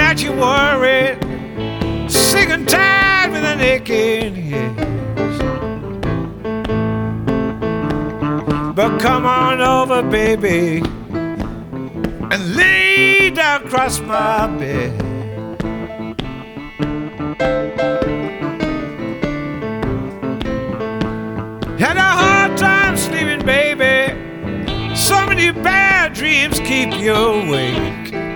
got you worried, sick and tired with an aching head. But come on over, baby, and lay down across my bed. Had a hard time sleeping, baby. So many bad dreams keep you awake.